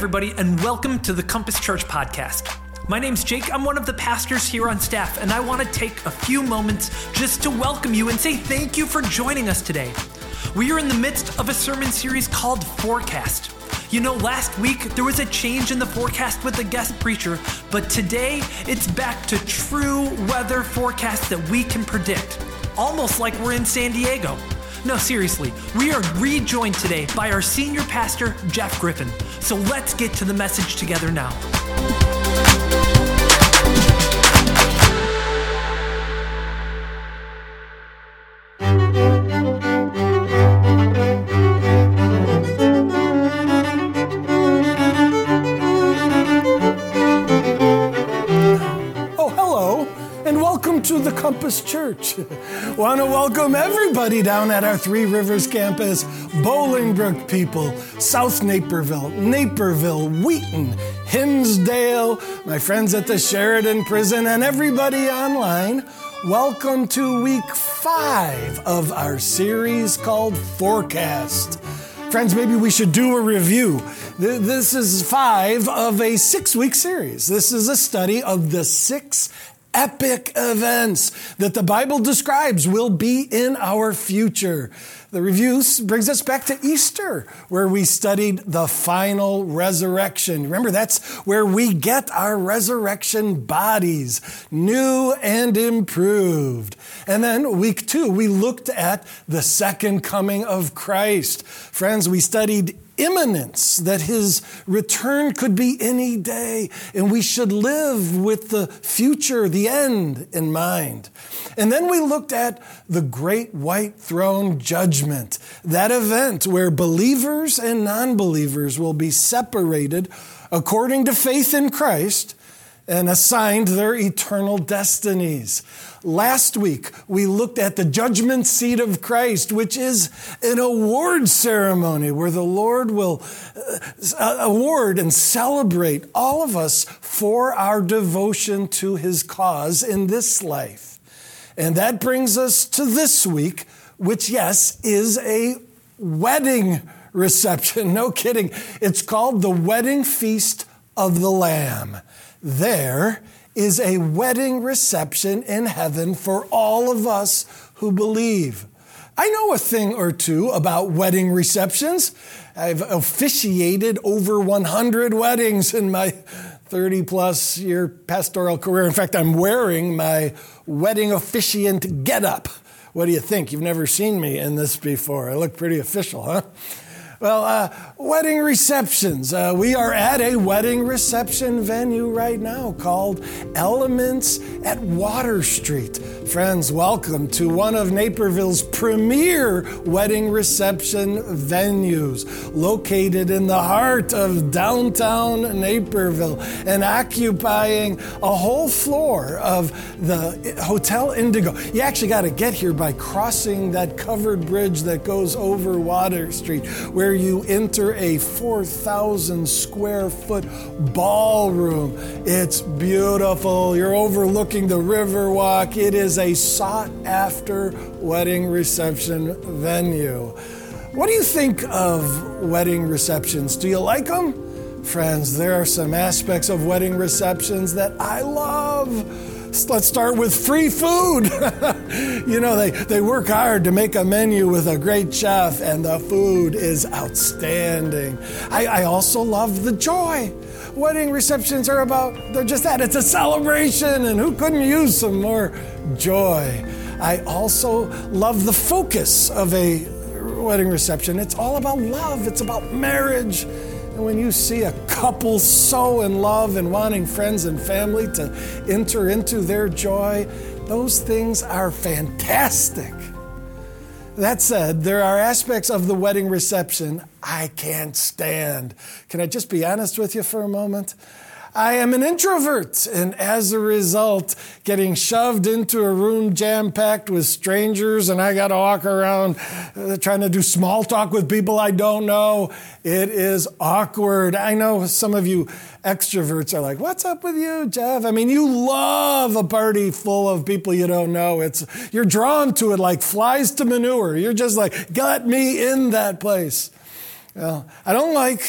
everybody, and welcome to the Compass Church podcast. My name's Jake. I'm one of the pastors here on staff, and I want to take a few moments just to welcome you and say thank you for joining us today. We are in the midst of a sermon series called Forecast. You know, last week there was a change in the forecast with the guest preacher, but today it's back to true weather forecasts that we can predict, almost like we're in San Diego. No, seriously, we are rejoined today by our senior pastor, Jeff Griffin. So let's get to the message together now. To the Compass Church. Want to welcome everybody down at our Three Rivers campus, Bolingbrook people, South Naperville, Wheaton, Hinsdale, my friends at the Sheridan Prison, and everybody online. Welcome to week 5 of our series called Forecast. Friends, maybe we should do a review. This is 5 of a 6-week series. This is a study of the 6 epic events that the Bible describes will be in our future. The review brings us back to Easter, where we studied the final resurrection. Remember, that's where we get our resurrection bodies, new and improved. And then week 2, we looked at the second coming of Christ. Friends, we studied imminence, that his return could be any day, and we should live with the future, the end in mind. And then we looked at the great white throne judgment, that event where believers and non-believers will be separated according to faith in Christ and assigned their eternal destinies. Last week, we looked at the judgment seat of Christ, which is an award ceremony where the Lord will award and celebrate all of us for our devotion to his cause in this life. And that brings us to this week, which, yes, is a wedding reception. No kidding. It's called the Wedding Feast of the Lamb. There is a wedding reception in heaven for all of us who believe. I know a thing or two about wedding receptions. I've officiated over 100 weddings in my 30-plus year pastoral career. In fact, I'm wearing my wedding officiant getup. What do you think? You've never seen me in this before. I look pretty official, huh? Well, wedding receptions. We are at a wedding reception venue right now called Elements at Water Street. Friends, welcome to one of Naperville's premier wedding reception venues, located in the heart of downtown Naperville and occupying a whole floor of the Hotel Indigo. You actually got to get here by crossing that covered bridge that goes over Water Street, where you enter a 4,000 square foot ballroom. It's beautiful. You're overlooking the Riverwalk. It is a sought-after wedding reception venue. What do you think of wedding receptions? Do you like them? Friends, there are some aspects of wedding receptions that I love. Let's start with free food. You know, they work hard to make a menu with a great chef, and the food is outstanding. I also love the joy. Wedding receptions are they're just that. It's a celebration, and who couldn't use some more joy? I also love the focus of a wedding reception. It's all about love. It's about marriage. And when you see a couple so in love and wanting friends and family to enter into their joy, those things are fantastic. That said, there are aspects of the wedding reception I can't stand. Can I just be honest with you for a moment? I am an introvert, and as a result, getting shoved into a room jam-packed with strangers, and I got to walk around trying to do small talk with people I don't know, it is awkward. I know some of you extroverts are like, what's up with you, Jeff? I mean, you love a party full of people you don't know. You're drawn to it like flies to manure. You're just like, get me in that place. Well, I don't like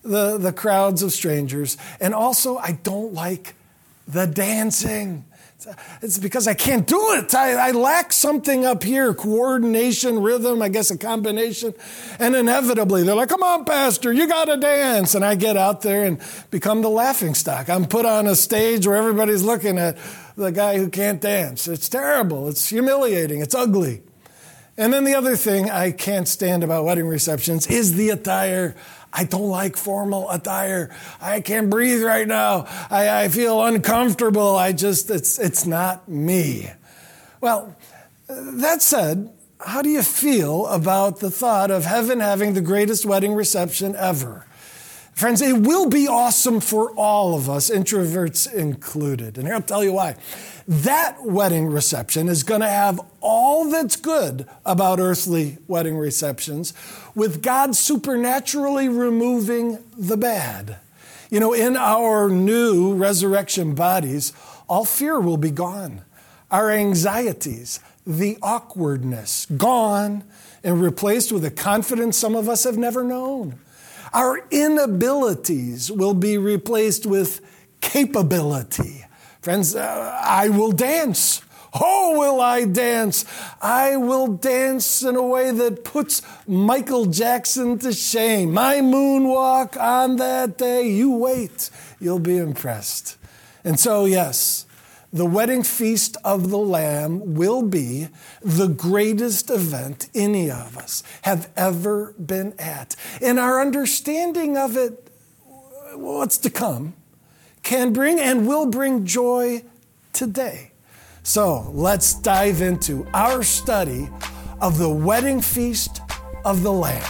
the crowds of strangers. And also, I don't like the dancing. It's because I can't do it. I lack something up here, coordination, rhythm, I guess a combination. And inevitably, they're like, come on, Pastor, you got to dance. And I get out there and become the laughingstock. I'm put on a stage where everybody's looking at the guy who can't dance. It's terrible. It's humiliating. It's ugly. And then the other thing I can't stand about wedding receptions is the attire. I don't like formal attire. I can't breathe right now. I feel uncomfortable. It's not me. Well, that said, how do you feel about the thought of heaven having the greatest wedding reception ever? Friends, it will be awesome for all of us, introverts included. And here I'll tell you why. That wedding reception is going to have all that's good about earthly wedding receptions, with God supernaturally removing the bad. You know, in our new resurrection bodies, all fear will be gone. Our anxieties, the awkwardness, gone and replaced with a confidence some of us have never known. Our inabilities will be replaced with capability. Friends, I will dance. Oh, will I dance? I will dance in a way that puts Michael Jackson to shame. My moonwalk on that day, you wait. You'll be impressed. And so, yes, the wedding feast of the Lamb will be the greatest event any of us have ever been at. And our understanding of it, what's to come, can bring and will bring joy today. So let's dive into our study of the wedding feast of the Lamb.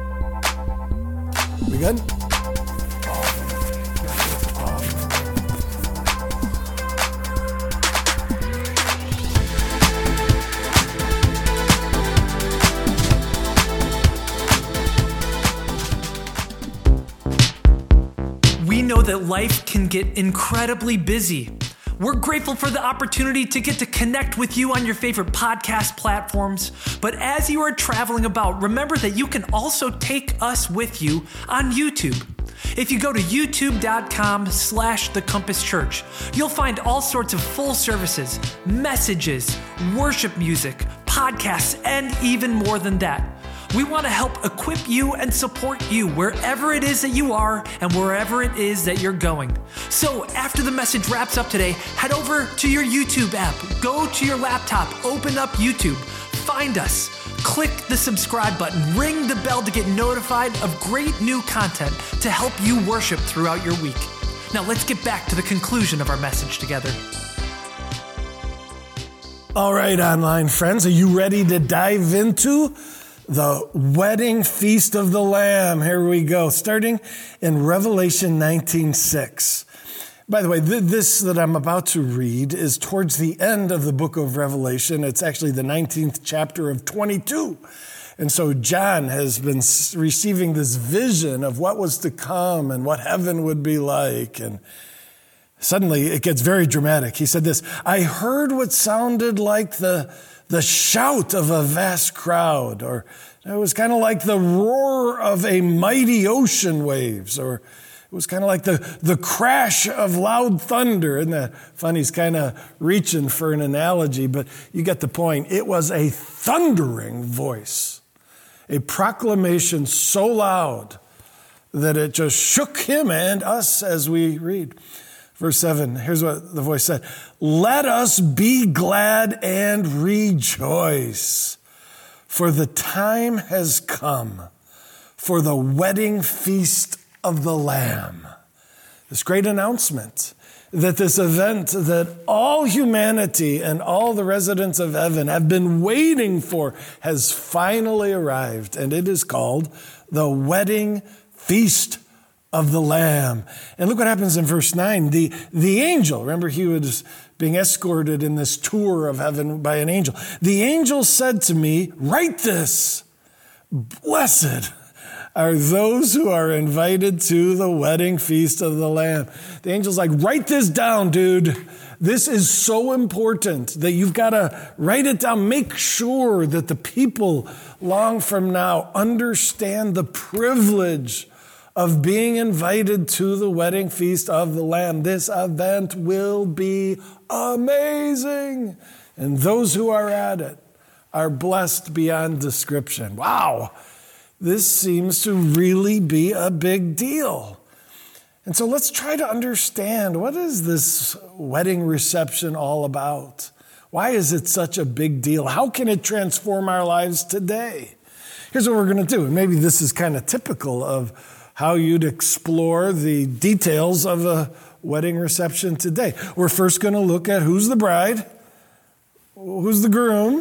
We good? We know that life can get incredibly busy. We're grateful for the opportunity to get to connect with you on your favorite podcast platforms. But as you are traveling about, remember that you can also take us with you on YouTube. If you go to youtube.com/The Compass Church, you'll find all sorts of full services, messages, worship music, podcasts, and even more than that. We want to help equip you and support you wherever it is that you are and wherever it is that you're going. So after the message wraps up today, head over to your YouTube app, go to your laptop, open up YouTube, find us, click the subscribe button, ring the bell to get notified of great new content to help you worship throughout your week. Now let's get back to the conclusion of our message together. All right, online friends, are you ready to dive into the wedding feast of the Lamb? Here we go, starting in Revelation 19:6. By the way, this that I'm about to read is towards the end of the book of Revelation. It's actually the 19th chapter of 22. And so John has been receiving this vision of what was to come and what heaven would be like. And suddenly it gets very dramatic. He said this, I heard what sounded like the shout of a vast crowd, or it was kind of like the roar of a mighty ocean waves, or it was kind of like the crash of loud thunder. Isn't that funny? He's kind of reaching for an analogy, but you get the point. It was a thundering voice, a proclamation so loud that it just shook him and us as we read. Verse 7, here's what the voice said. Let us be glad and rejoice, for the time has come for the wedding feast of the Lamb. This great announcement that this event that all humanity and all the residents of heaven have been waiting for has finally arrived, and it is called the wedding feast of the Lamb. And look what happens in verse 9. The angel, remember he was being escorted in this tour of heaven by an angel. The angel said to me, write this, blessed are those who are invited to the wedding feast of the Lamb. The angel's like, write this down, dude. This is so important that you've got to write it down. Make sure that the people long from now understand the privilege of being invited to the wedding feast of the Lamb. This event will be amazing. And those who are at it are blessed beyond description. Wow, this seems to really be a big deal. And so let's try to understand, what is this wedding reception all about? Why is it such a big deal? How can it transform our lives today? Here's what we're going to do. And maybe this is kind of typical of how you'd explore the details of a wedding reception today. We're first going to look at who's the bride, who's the groom,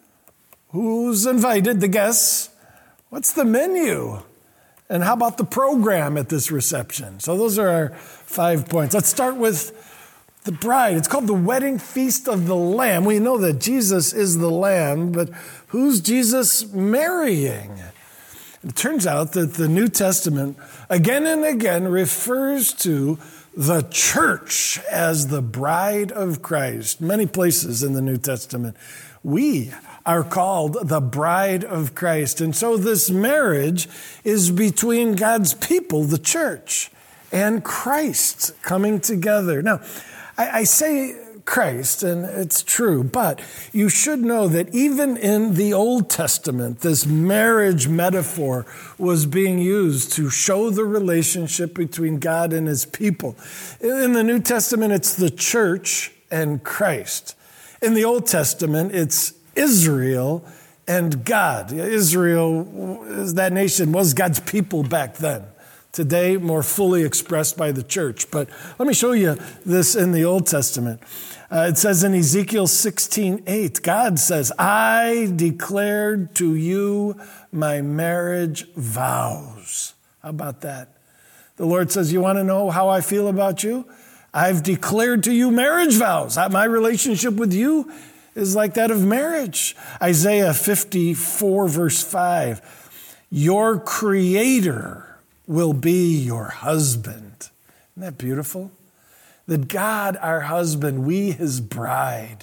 who's invited, the guests, what's the menu, and how about the program at this reception? So those are our 5 points. Let's start with the bride. It's called the wedding feast of the Lamb. We know that Jesus is the Lamb, but who's Jesus marrying? It turns out that the New Testament again and again refers to the church as the bride of Christ. Many places in the New Testament, we are called the bride of Christ. And so this marriage is between God's people, the church, and Christ coming together. Now, I say Christ, and it's true, but you should know that even in the Old Testament, this marriage metaphor was being used to show the relationship between God and his people. In the New Testament, it's the church and Christ. In the Old Testament, it's Israel and God. Israel, that nation, was God's people back then. Today, more fully expressed by the church. But let me show you this in the Old Testament. It says in Ezekiel 16:8, God says, I declared to you my marriage vows. How about that? The Lord says, you want to know how I feel about you? I've declared to you marriage vows. My relationship with you is like that of marriage. Isaiah 54, verse 5, your Creator will be your husband. Isn't that beautiful? That God, our husband, we his bride.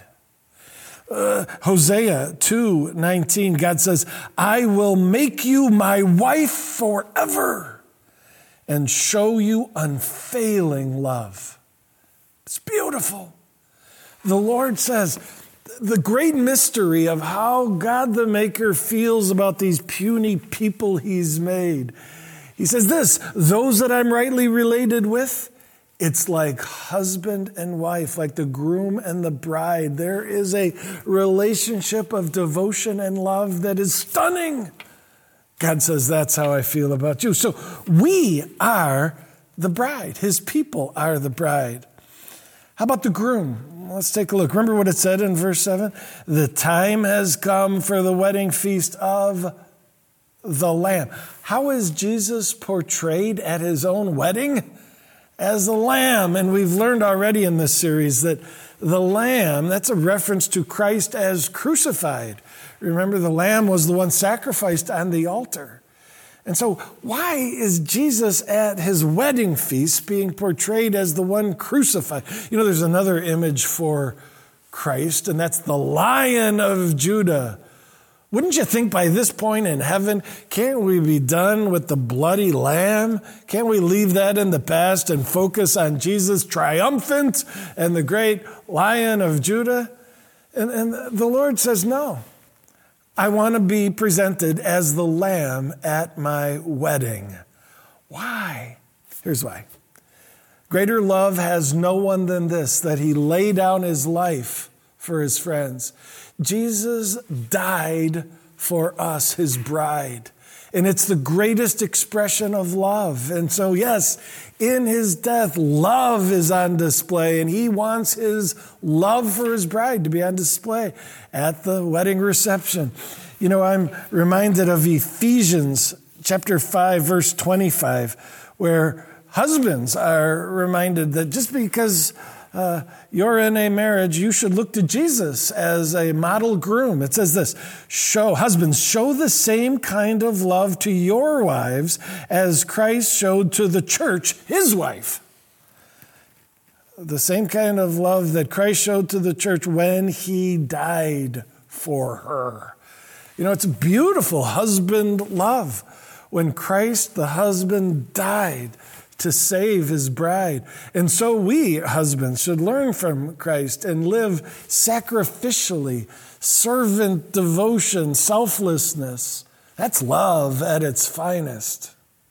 Hosea 2:19, God says, I will make you my wife forever and show you unfailing love. It's beautiful. The Lord says, the great mystery of how God the Maker feels about these puny people he's made. He says this, those that I'm rightly related with, it's like husband and wife, like the groom and the bride. There is a relationship of devotion and love that is stunning. God says, that's how I feel about you. So we are the bride. His people are the bride. How about the groom? Let's take a look. Remember what it said in verse 7? The time has come for the wedding feast of the Lamb. How is Jesus portrayed at his own wedding? As the Lamb. And we've learned already in this series that the Lamb, that's a reference to Christ as crucified. Remember, the Lamb was the one sacrificed on the altar. And so why is Jesus at his wedding feast being portrayed as the one crucified? You know, there's another image for Christ, and that's the Lion of Judah. Wouldn't you think by this point in heaven, can't we be done with the bloody lamb? Can't we leave that in the past and focus on Jesus triumphant and the great Lion of Judah? And the Lord says, no. I want to be presented as the lamb at my wedding. Why? Here's why. Greater love has no one than this, that he lay down his life for his friends. Jesus died for us, his bride. And it's the greatest expression of love. And so, yes, in his death, love is on display. And he wants his love for his bride to be on display at the wedding reception. You know, I'm reminded of Ephesians chapter 5, verse 25, where husbands are reminded that just because you're in a marriage, you should look to Jesus as a model groom. It says this, husbands, show the same kind of love to your wives as Christ showed to the church, his wife. The same kind of love that Christ showed to the church when he died for her. You know, it's beautiful husband love. when Christ, the husband, died to save his bride. And so we, husbands, should learn from Christ and live sacrificially, servant devotion, selflessness. That's love at its finest.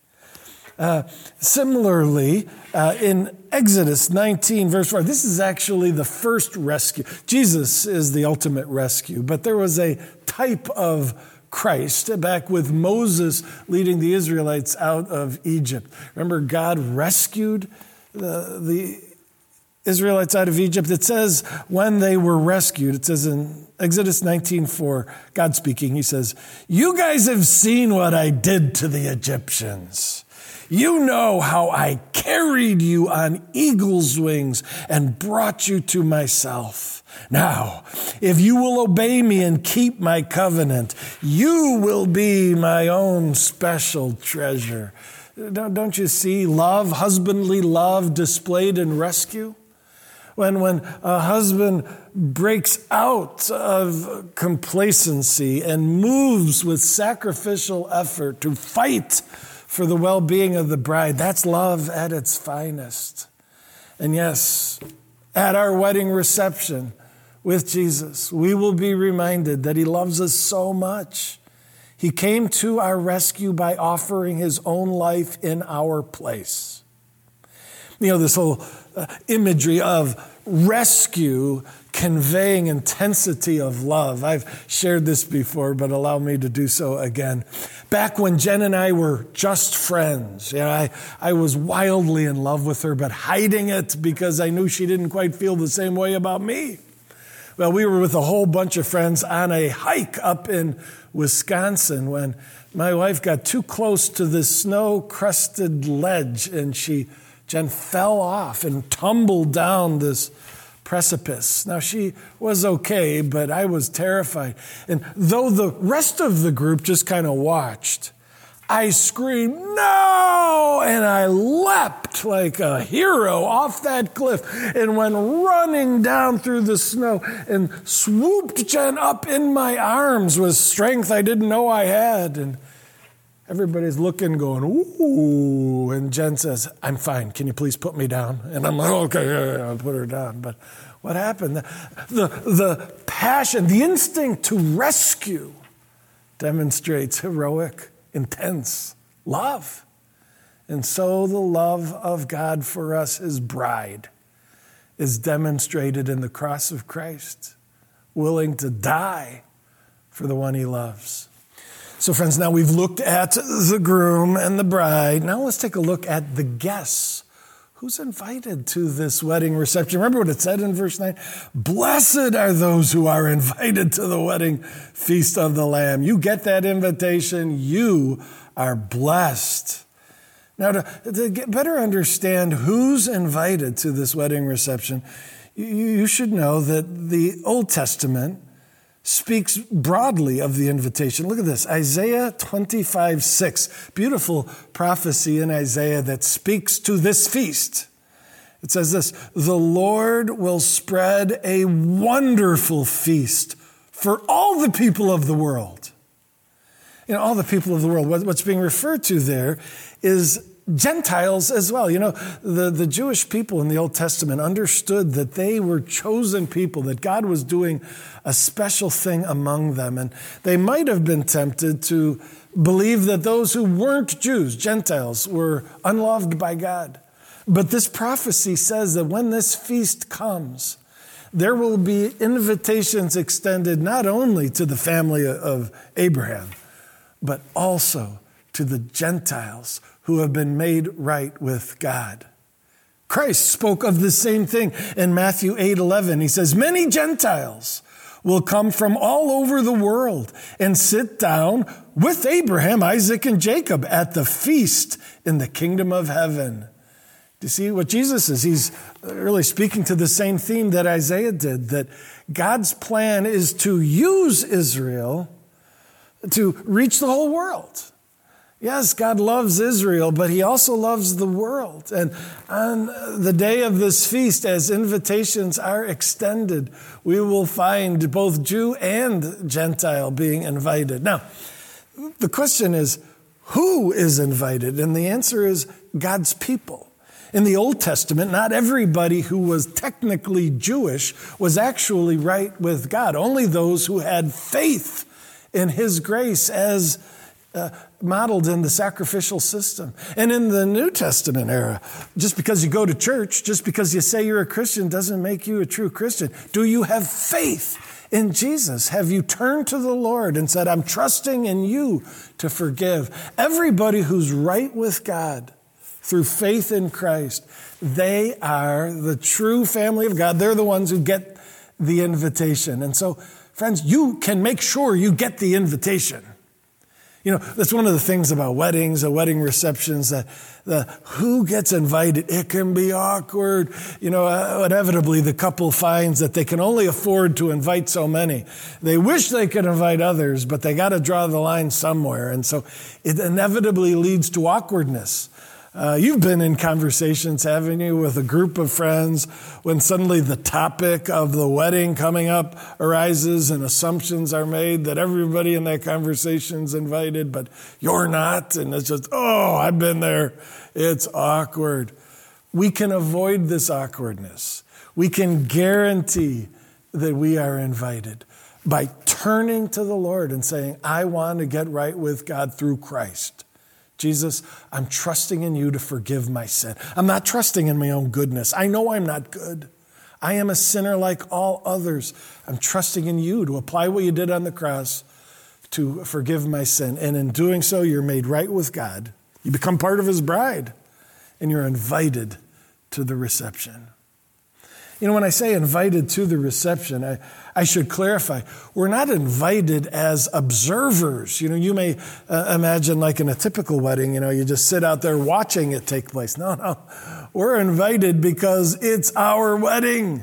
Similarly, in Exodus 19, verse 4, this is actually the first rescue. Jesus is the ultimate rescue, but there was a type of Christ back with Moses leading the Israelites out of Egypt. Remember, God rescued the Israelites out of Egypt. It says when they were rescued, it says in Exodus 19:4, God speaking, he says, "You guys have seen what I did to the Egyptians. You know how I carried you on eagle's wings and brought you to myself. Now, if you will obey me and keep my covenant, you will be my own special treasure." Don't you see love, husbandly love displayed in rescue? When a husband breaks out of complacency and moves with sacrificial effort to fight for the well-being of the bride, that's love at its finest. And yes, at our wedding reception with Jesus, we will be reminded that he loves us so much. He came to our rescue by offering his own life in our place. You know, this whole imagery of rescue conveying intensity of love. I've shared this before, but allow me to do so again. Back when Jen and I were just friends, I was wildly in love with her, but hiding it because I knew she didn't quite feel the same way about me. Well, we were with a whole bunch of friends on a hike up in Wisconsin when my wife got too close to this snow-crusted ledge and Jen fell off and tumbled down this precipice. Now, she was okay, but I was terrified. And though the rest of the group just kind of watched, I screamed, "No!" And I leapt like a hero off that cliff and went running down through the snow and swooped Jen up in my arms with strength I didn't know I had. And everybody's looking, going, "Ooh." And Jen says, "I'm fine. Can you please put me down?" And I'm like, "Okay, I'll put her down." But what happened? The passion, the instinct to rescue demonstrates heroic, intense love. And so the love of God for us, his bride, is demonstrated in the cross of Christ, willing to die for the one he loves. So friends, now we've looked at the groom and the bride. Now let's take a look at the guests. Who's invited to this wedding reception? Remember what it said in verse 9? Blessed are those who are invited to the wedding feast of the Lamb. You get that invitation, you are blessed. Now to better understand who's invited to this wedding reception, you should know that the Old Testament speaks broadly of the invitation. Look at this, Isaiah 25:6, beautiful prophecy in Isaiah that speaks to this feast. It says this, "The Lord will spread a wonderful feast for all the people of the world." You know, all the people of the world. What's being referred to there is Gentiles as well. You know, the Jewish people in the Old Testament understood that they were chosen people, that God was doing a special thing among them. And they might have been tempted to believe that those who weren't Jews, Gentiles, were unloved by God. But this prophecy says that when this feast comes, there will be invitations extended not only to the family of Abraham, but also to the Gentiles who have been made right with God. Christ spoke of the same thing in Matthew 8:11. He says, "Many Gentiles will come from all over the world and sit down with Abraham, Isaac, and Jacob at the feast in the kingdom of heaven." Do you see what Jesus is? He's really speaking to the same theme that Isaiah did, that God's plan is to use Israel to reach the whole world. Yes, God loves Israel, but he also loves the world. And on the day of this feast, as invitations are extended, we will find both Jew and Gentile being invited. Now, the question is, Who is invited? And the answer is God's people. In the Old Testament, not everybody who was technically Jewish was actually right with God. Only those who had faith in his grace as modeled in the sacrificial system. And in the New Testament era, just because you go to church, just because you say you're a Christian doesn't make you a true Christian. Do you have faith in Jesus? Have you turned to the Lord and said, I'm trusting in you to forgive? Everybody who's right with God through faith in Christ, they are the true family of God. They're the ones who get the invitation. And so, friends, you can make sure you get the invitation. You know, that's one of the things about weddings or wedding receptions, that who gets invited, it can be awkward. You know, inevitably the couple finds that they can only afford to invite so many. They wish they could invite others, but they got to draw the line somewhere. And so it inevitably leads to awkwardness. You've been in conversations, haven't you, with a group of friends when suddenly the topic of the wedding coming up arises and assumptions are made that everybody in that conversation's invited, but you're not. And it's just, I've been there. It's awkward. We can avoid this awkwardness. We can guarantee that we are invited by turning to the Lord and saying, I want to get right with God through Christ. Jesus, I'm trusting in you to forgive my sin. I'm not trusting in my own goodness. I know I'm not good. I am a sinner like all others. I'm trusting in you to apply what you did on the cross to forgive my sin. And in doing so, you're made right with God. You become part of his bride, and you're invited to the reception. You know, when I say invited to the reception, I should clarify, we're not invited as observers. You know, you may imagine like in a typical wedding, you know, you just sit out there watching it take place. No. We're invited because it's our wedding.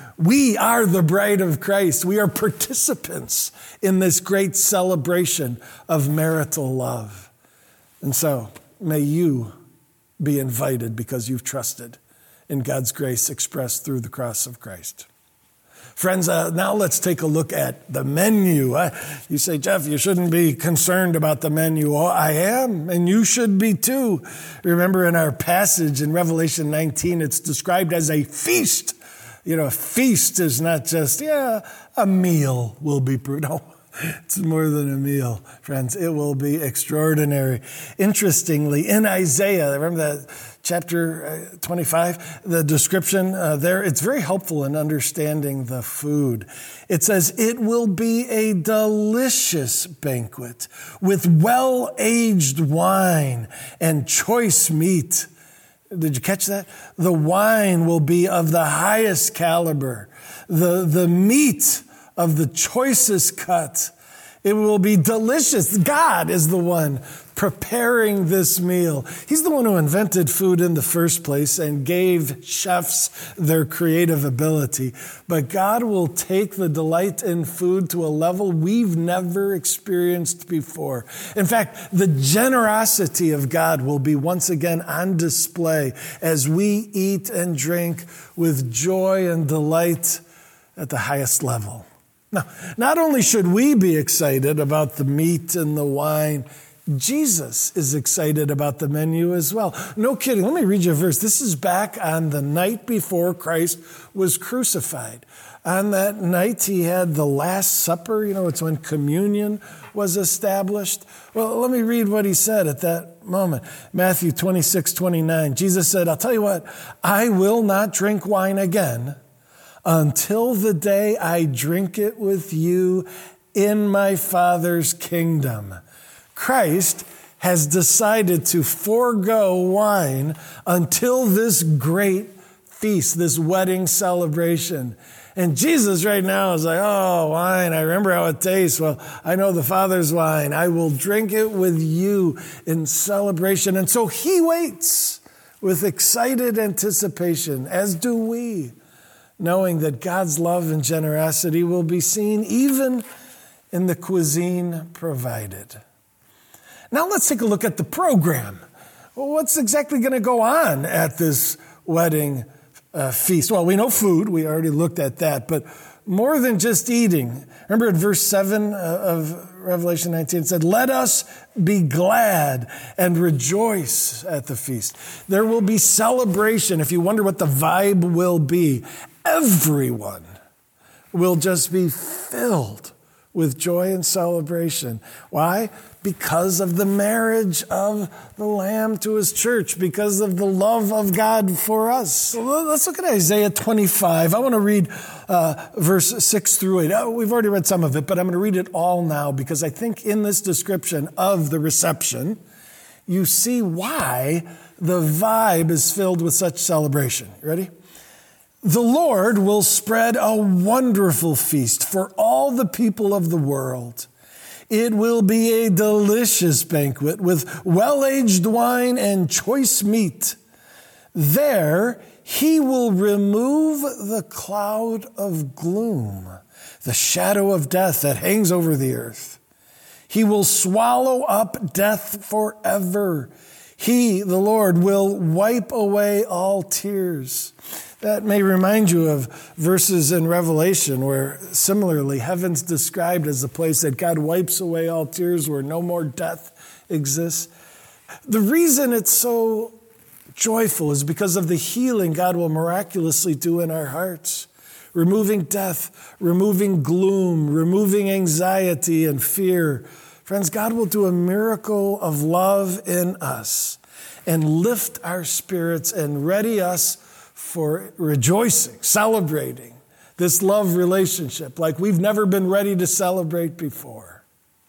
We are the bride of Christ. We are participants in this great celebration of marital love. And so, may you be invited because you've trusted in God's grace expressed through the cross of Christ. Friends, now let's take a look at the menu. You say, Jeff, you shouldn't be concerned about the menu. Oh, I am, and you should be too. Remember in our passage in Revelation 19, it's described as a feast. You know, a feast is not just, a meal will be brewed. No, it's more than a meal, friends. It will be extraordinary. Interestingly, in Isaiah, remember that chapter 25, the description there, it's very helpful in understanding the food. It says, it will be a delicious banquet with well-aged wine and choice meat. Did you catch that? The wine will be of the highest caliber. The meat of the choicest cut. It will be delicious. God is the one preparing this meal. He's the one who invented food in the first place and gave chefs their creative ability. But God will take the delight in food to a level we've never experienced before. In fact, the generosity of God will be once again on display as we eat and drink with joy and delight at the highest level. Now, not only should we be excited about the meat and the wine, Jesus is excited about the menu as well. No kidding. Let me read you a verse. This is back on the night before Christ was crucified. On that night, he had the Last Supper. You know, it's when communion was established. Well, let me read what he said at that moment. Matthew 26:29. Jesus said, I'll tell you what, I will not drink wine again until the day I drink it with you in my Father's kingdom. Christ has decided to forego wine until this great feast, this wedding celebration. And Jesus right now is like, wine, I remember how it tastes. Well, I know the Father's wine. I will drink it with you in celebration. And so he waits with excited anticipation, as do we, knowing that God's love and generosity will be seen even in the cuisine provided. Now let's take a look at the program. Well, what's exactly going to go on at this wedding feast? Well, we know food. We already looked at that. But more than just eating. Remember in verse 7 of Revelation 19, it said, let us be glad and rejoice at the feast. There will be celebration. If you wonder what the vibe will be, everyone will just be filled with joy and celebration. Why? Because of the marriage of the Lamb to his church, because of the love of God for us. So let's look at Isaiah 25. I want to read verse 6 through 8. We've already read some of it, but I'm going to read it all now because I think in this description of the reception, you see why the vibe is filled with such celebration. You ready? The Lord will spread a wonderful feast for all the people of the world. It will be a delicious banquet with well-aged wine and choice meat. There he will remove the cloud of gloom, the shadow of death that hangs over the earth. He will swallow up death forever. He, the Lord, will wipe away all tears. That may remind you of verses in Revelation where similarly heaven's described as the place that God wipes away all tears, where no more death exists. The reason it's so joyful is because of the healing God will miraculously do in our hearts, removing death, removing gloom, removing anxiety and fear. Friends, God will do a miracle of love in us and lift our spirits and ready us for rejoicing, celebrating this love relationship like we've never been ready to celebrate before.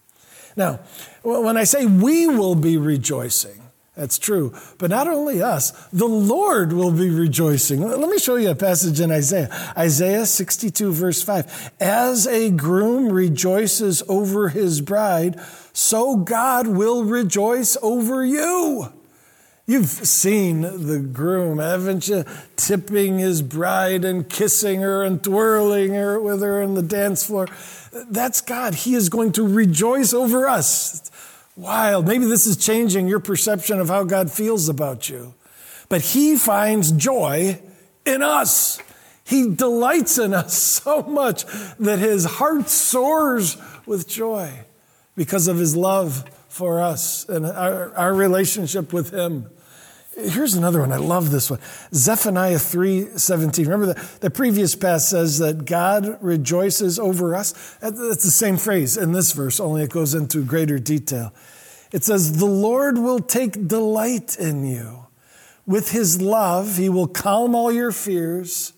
Now, when I say we will be rejoicing, that's true. But not only us, the Lord will be rejoicing. Let me show you a passage in Isaiah. Isaiah 62, verse 5. As a groom rejoices over his bride, so God will rejoice over you. You've seen the groom, haven't you? Tipping his bride and kissing her and twirling her with her on the dance floor. That's God. He is going to rejoice over us. It's wild. Maybe this is changing your perception of how God feels about you. But he finds joy in us. He delights in us so much that his heart soars with joy because of his love for us and our relationship with him. Here's another one. I love this one. Zephaniah 3:17. Remember the previous passage says that God rejoices over us. That's the same phrase in this verse, only it goes into greater detail. It says, the Lord will take delight in you. With his love, he will calm all your fears,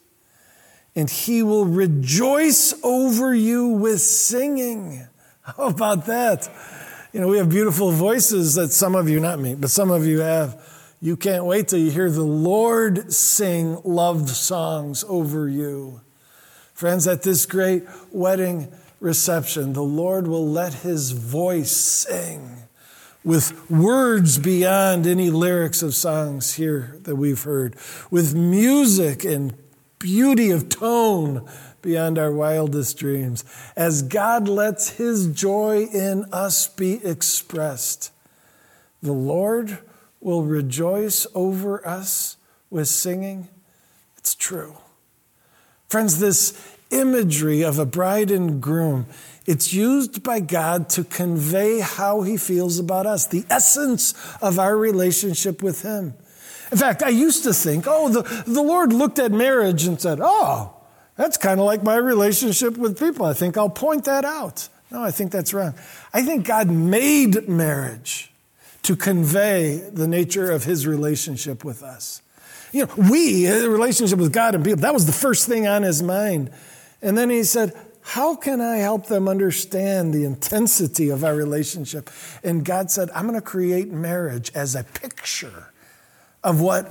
and he will rejoice over you with singing. How about that? You know, we have beautiful voices that some of you, not me, but some of you have. You can't wait till you hear the Lord sing love songs over you. Friends, at this great wedding reception, the Lord will let his voice sing with words beyond any lyrics of songs here that we've heard, with music and beauty of tone beyond our wildest dreams, as God lets his joy in us be expressed. The Lord will rejoice over us with singing. It's true. Friends, this imagery of a bride and groom, it's used by God to convey how he feels about us, the essence of our relationship with him. In fact, I used to think, the Lord looked at marriage and said, that's kind of like my relationship with people. I think I'll point that out. No, I think that's wrong. I think God made marriage to convey the nature of his relationship with us. You know, the relationship with God and people, that was the first thing on his mind. And then he said, how can I help them understand the intensity of our relationship? And God said, I'm going to create marriage as a picture of what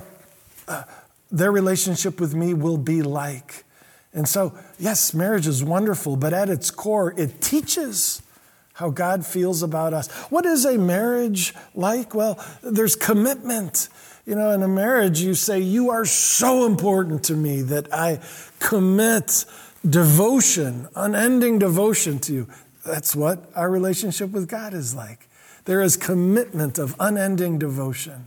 their relationship with me will be like. And so, yes, marriage is wonderful, but at its core, it teaches how God feels about us. What is a marriage like? Well, there's commitment. You know, in a marriage, you say, you are so important to me that I commit devotion, unending devotion to you. That's what our relationship with God is like. There is commitment of unending devotion.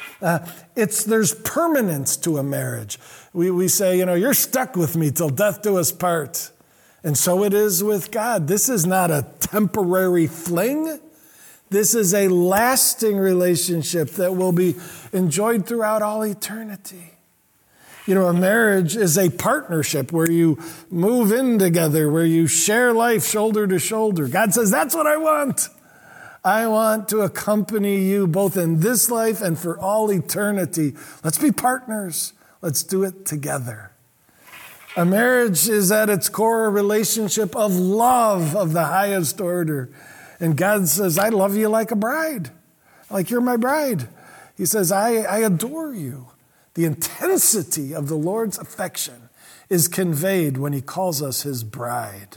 There's permanence to a marriage. We say, you're stuck with me till death do us part. And so it is with God. This is not a temporary fling. This is a lasting relationship that will be enjoyed throughout all eternity. You know, a marriage is a partnership where you move in together, where you share life shoulder to shoulder. God says, that's what I want. I want to accompany you both in this life and for all eternity. Let's be partners. Let's do it together. A marriage is at its core a relationship of love of the highest order. And God says, I love you like a bride, like you're my bride. He says, I adore you. The intensity of the Lord's affection is conveyed when he calls us his bride.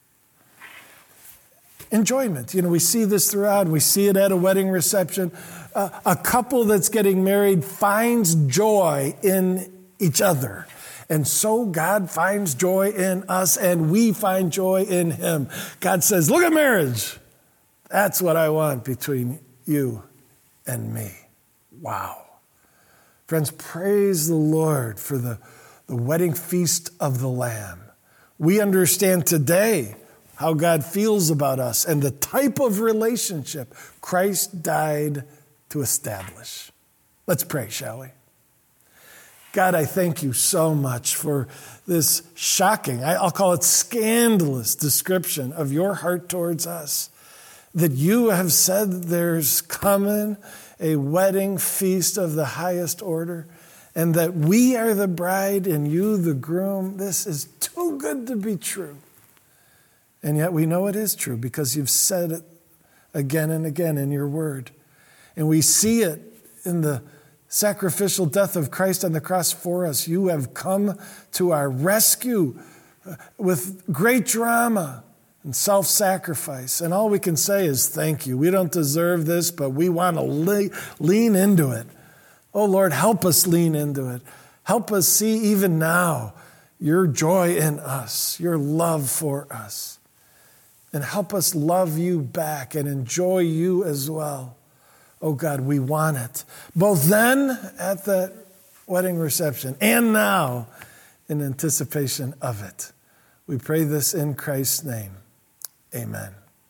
Enjoyment. You know, we see this throughout. We see it at a wedding reception. A couple that's getting married finds joy in each other. And so God finds joy in us, and we find joy in him. God says, look at marriage. That's what I want between you and me. Wow. Friends, praise the Lord for the wedding feast of the Lamb. We understand today how God feels about us and the type of relationship Christ died to establish. Let's pray, shall we? God, I thank you so much for this shocking, I'll call it scandalous description of your heart towards us. That you have said there's coming a wedding feast of the highest order, and that we are the bride and you the groom. This is too good to be true. And yet we know it is true because you've said it again and again in your word. And we see it in the sacrificial death of Christ on the cross for us. You have come to our rescue with great drama and self-sacrifice. And all we can say is thank you. We don't deserve this, but we want to lean into it. Oh, Lord, help us lean into it. Help us see even now your joy in us, your love for us. And help us love you back and enjoy you as well. Oh, God, we want it. Both then at the wedding reception and now in anticipation of it. We pray this in Christ's name. Amen.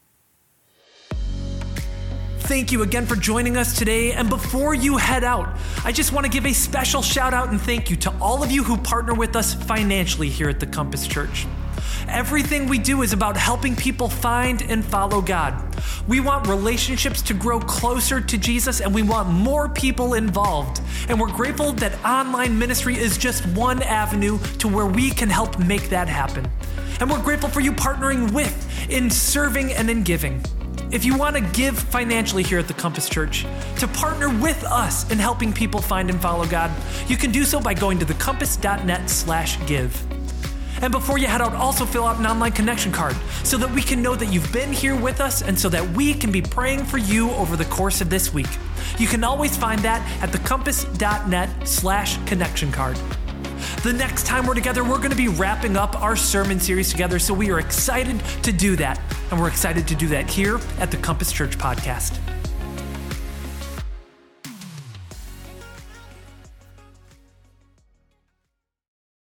Thank you again for joining us today. And before you head out, I just want to give a special shout out and thank you to all of you who partner with us financially here at the Compass Church. Everything we do is about helping people find and follow God. We want relationships to grow closer to Jesus, and we want more people involved. And we're grateful that online ministry is just one avenue to where we can help make that happen. And we're grateful for you partnering with, in serving, and in giving. If you want to give financially here at the Compass Church, to partner with us in helping people find and follow God, you can do so by going to thecompass.net/give. And before you head out, also fill out an online connection card so that we can know that you've been here with us and so that we can be praying for you over the course of this week. You can always find that at thecompass.net/connection card. The next time we're together, we're going to be wrapping up our sermon series together, so we are excited to do that. And we're excited to do that here at the Compass Church Podcast.